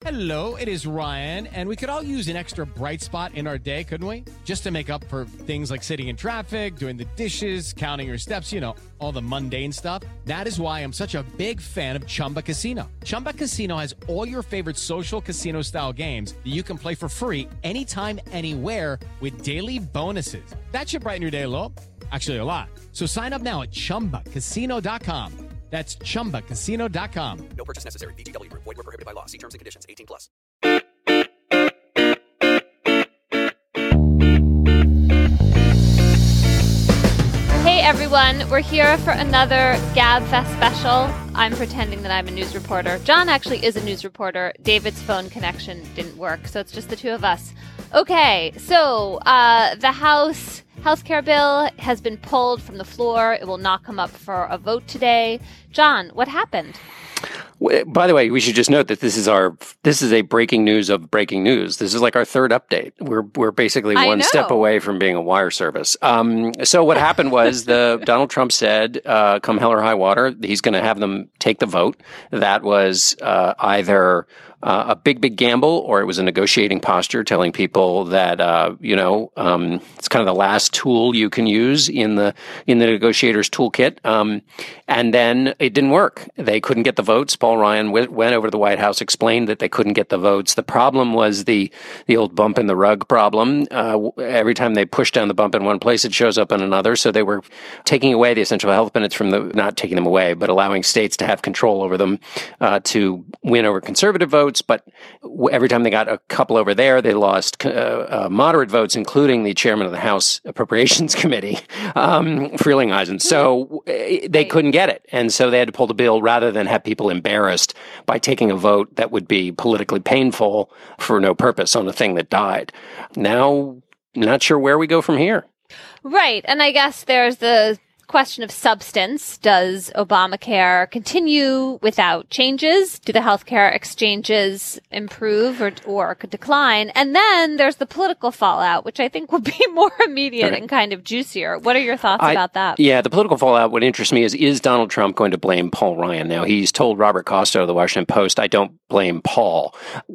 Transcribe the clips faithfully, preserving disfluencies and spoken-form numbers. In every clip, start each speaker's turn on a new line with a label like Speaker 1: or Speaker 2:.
Speaker 1: Hello, it is Ryan, and we could all use an extra bright spot in our day, couldn't we? Just to make up for things like sitting in traffic, doing the dishes, counting your steps, you know, all the mundane stuff. That is why I'm such a big fan of Chumba Casino. Chumba Casino has all your favorite social casino-style games that you can play for free anytime, anywhere with daily bonuses. That should brighten your day a little. Actually, a lot. So sign up now at chumba casino dot com. That's chumba casino dot com.
Speaker 2: No purchase necessary. V G W Group. Void where prohibited by law. See terms and conditions. eighteen plus.
Speaker 3: Hey everyone, we're here for another GabFest special. I'm pretending that I'm a news reporter. John actually is a news reporter. David's phone connection didn't work, so it's just the two of us. Okay, so uh, the House healthcare bill has been pulled from the floor. It will not come up for a vote today. John, what happened?
Speaker 4: By the way, we should just note that this is our this is a breaking news of breaking news. This is like our third update. We're we're basically
Speaker 3: I
Speaker 4: one
Speaker 3: know.
Speaker 4: step away from being a wire service. Um, so what happened was the Donald Trump said, uh, "Come hell or high water," he's going to have them take the vote. That was uh, either uh, a big big gamble or it was a negotiating posture, telling people that uh, you know um, it's kind of the last tool you can use in the in the negotiator's toolkit. Um, and then it didn't work. They couldn't get the votes. Paul Ryan went, went over to the White House, explained that they couldn't get the votes. The problem was the the old bump in the rug problem. Uh, every time they push down the bump in one place, it shows up in another. So they were taking away the essential health benefits from the, not taking them away, but allowing states to have control over them uh, to win over conservative votes. But every time they got a couple over there, they lost uh, uh, moderate votes, including the chairman of the House Appropriations Committee, um, Frelinghuysen. So uh, they couldn't get it. And so they had to pull the bill rather than have people embarrassed by taking a vote that would be politically painful for no purpose on a thing that died. Now, not sure where we go from here.
Speaker 3: Right. And I guess there's the question of substance. Does Obamacare continue without changes? Do the healthcare exchanges improve or, or decline? And then there's the political fallout, which I think would be more immediate right. and kind of juicier. What are your thoughts
Speaker 4: I,
Speaker 3: about that?
Speaker 4: Yeah, the political fallout, what interests me is, is Donald Trump going to blame Paul Ryan? Now, he's told Robert Costa of the Washington Post, I don't blame Paul.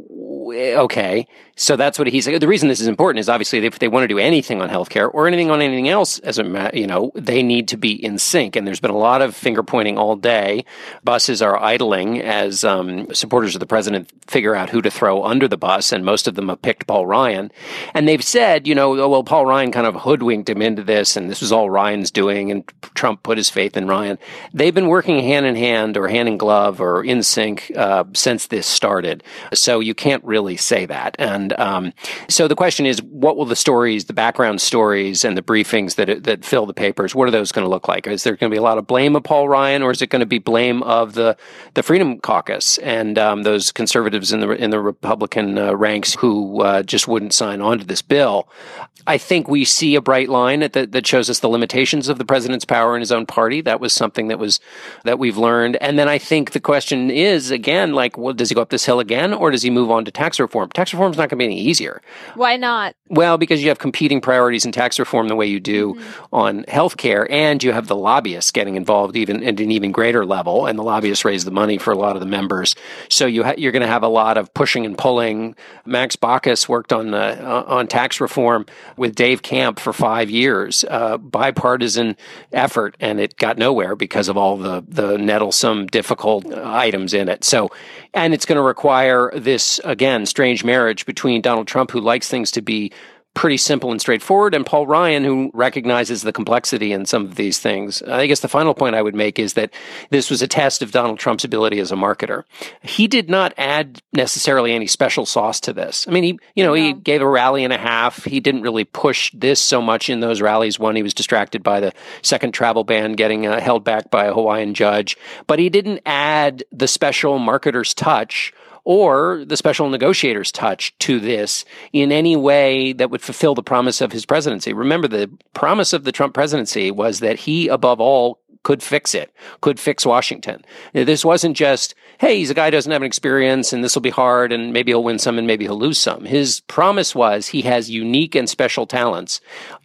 Speaker 4: Okay, so that's what he's. The reason this is important is obviously if they want to do anything on healthcare or anything on anything else, as a you know, they need to be in sync. And there's been a lot of finger pointing all day. Buses are idling as um, supporters of the president figure out who to throw under the bus, and most of them have picked Paul Ryan. And they've said, you know, oh, well, Paul Ryan kind of hoodwinked him into this, and this was all Ryan's doing, and Trump put his faith in Ryan. They've been working hand in hand, or hand in glove, or in sync uh, since this started. So you can't really really say that. And um, so the question is, what will the stories, the background stories and the briefings that that fill the papers, what are those going to look like? Is there going to be a lot of blame of Paul Ryan, or is it going to be blame of the the Freedom Caucus and um, those conservatives in the in the Republican uh, ranks who uh, just wouldn't sign on to this bill? I think we see a bright line at the, that shows us the limitations of the president's power in his own party. That was something that was that we've learned. And then I think the question is, again, like, well, does he go up this hill again, or does he move on to tax reform? Tax reform is not going to be any easier.
Speaker 3: Why not?
Speaker 4: Well, because you have competing priorities in tax reform the way you do mm-hmm. on healthcare, and you have the lobbyists getting involved even at an even greater level, and the lobbyists raise the money for a lot of the members. So you ha- you're going to have a lot of pushing and pulling. Max Baucus worked on uh, on tax reform with Dave Camp for five years, uh, bipartisan effort, and it got nowhere because of all the the nettlesome, difficult items in it. So, and it's going to require this, again, strange marriage between Donald Trump, who likes things to be pretty simple and straightforward, and Paul Ryan, who recognizes the complexity in some of these things. I guess the final point I would make is that this was a test of Donald Trump's ability as a marketer. He did not add necessarily any special sauce to this. I mean, he, you know, no. he gave a rally and a half. He didn't really push this so much in those rallies. One, he was distracted by the second travel ban getting uh, held back by a Hawaiian judge, but he didn't add the special marketer's touch or the special negotiator's touch to this in any way that would fulfill the promise of his presidency. Remember, the promise of the Trump presidency was that he, above all, could fix it, could fix Washington. This wasn't just, hey, he's a guy who doesn't have an experience and this will be hard and maybe he'll win some and maybe he'll lose some. His promise was he has unique and special talents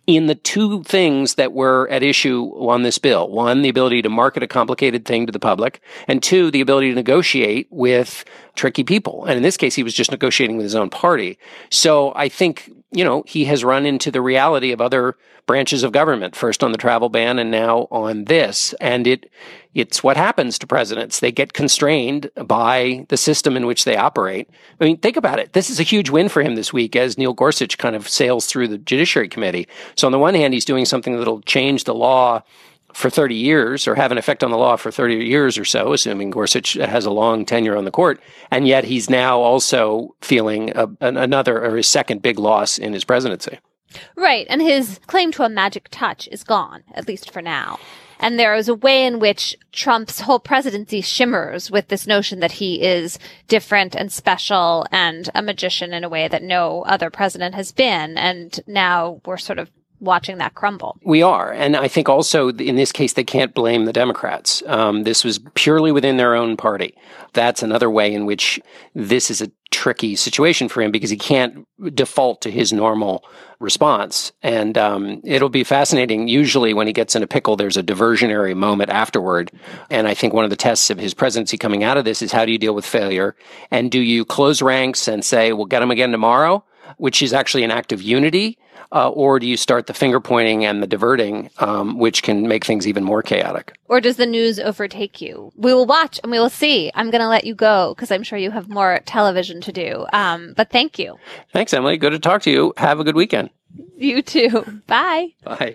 Speaker 4: in the two things that were at issue on this bill. One, the ability to market a complicated thing to the public, and two, the ability to negotiate with tricky people. And in this case, he was just negotiating with his own party. So I think, you know, he has run into the reality of other branches of government, first on the travel ban and now on this. And it it's what happens to presidents. They get constrained by the system in which they operate. I mean, think about it. This is a huge win for him this week as Neil Gorsuch kind of sails through the Judiciary Committee. So on the one hand, he's doing something that'll change the law for thirty years or have an effect on the law for thirty years or so, assuming Gorsuch has a long tenure on the court. And yet he's now also feeling a, an, another or his second big loss in his presidency.
Speaker 3: Right. And his claim to a magic touch is gone, at least for now. And there is a way in which Trump's whole presidency shimmers with this notion that he is different and special and a magician in a way that no other president has been. And now we're sort of watching that crumble.
Speaker 4: We are. And I think also in this case, they can't blame the Democrats. Um, this was purely within their own party. That's another way in which this is a tricky situation for him because he can't default to his normal response. And um, it'll be fascinating. Usually when he gets in a pickle, there's a diversionary moment afterward. And I think one of the tests of his presidency coming out of this is how do you deal with failure? And do you close ranks and say, we'll get him again tomorrow, which is actually an act of unity? Uh, or do you start the finger pointing and the diverting, um, which can make things even more chaotic?
Speaker 3: Or does the news overtake you? We will watch and we will see. I'm going to let you go because I'm sure you have more television to do. Um, but thank you.
Speaker 4: Thanks, Emily. Good to talk to you. Have a good weekend.
Speaker 3: You too. Bye.
Speaker 4: Bye.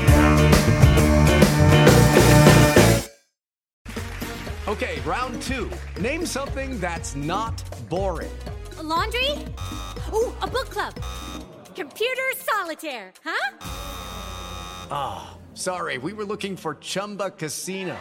Speaker 5: Okay, round two. Name something that's not boring.
Speaker 6: A laundry? Ooh, a book club. Computer solitaire, huh?
Speaker 5: Ah, oh, sorry, we were looking for Chumba Casino.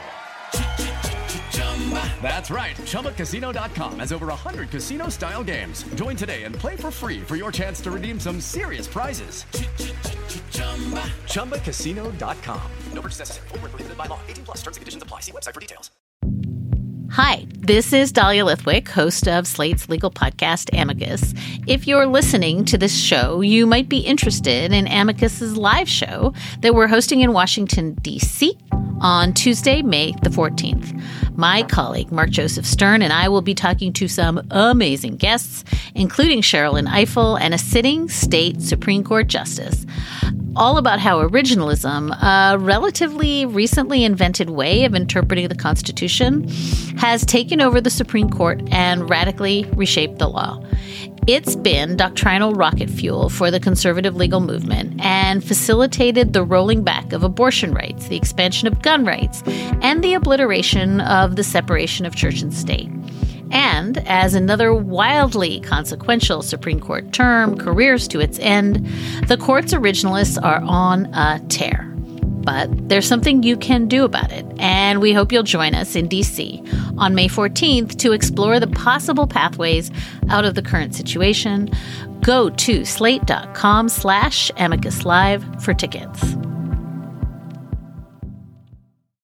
Speaker 5: That's right, Chumba Casino dot com has over one hundred casino-style games. Join today and play for free for your chance to redeem some serious prizes. Chumba Casino dot com. No purchase necessary. Void where prohibited by law. eighteen plus. Terms and conditions apply. See website for details.
Speaker 7: Hi, this is Dahlia Lithwick, host of Slate's legal podcast, Amicus. If you're listening to this show, you might be interested in Amicus's live show that we're hosting in Washington, D C on Tuesday, May the fourteenth. My colleague, Mark Joseph Stern, and I will be talking to some amazing guests, including Sherrilyn Ifill and a sitting state Supreme Court justice, all about how originalism, a relatively recently invented way of interpreting the Constitution, has taken over the Supreme Court and radically reshaped the law. It's been doctrinal rocket fuel for the conservative legal movement and facilitated the rolling back of abortion rights, the expansion of gun rights, and the obliteration of the separation of church and state. And as another wildly consequential Supreme Court term careers to its end, the court's originalists are on a tear. But there's something you can do about it, and we hope you'll join us in D C on May fourteenth to explore the possible pathways out of the current situation. Go to slate.com slash amicus live for tickets.